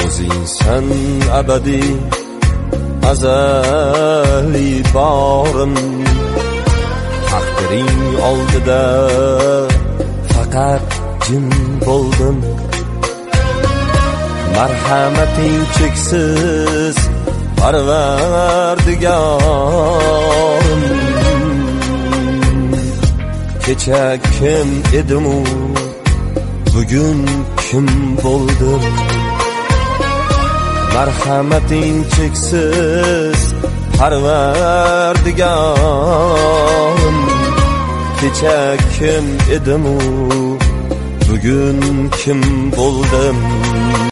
o'zingsan abadiy azaliy borim. Taqdiring oldida faqat jim bo'ldim. Marhamating cheksiz Parvardigorim. Kecha kim edim, bugun kim bo'ldim. Marhamating cheksiz Parvardigorim. Kecha kim edim, bugun kim bo'ldim.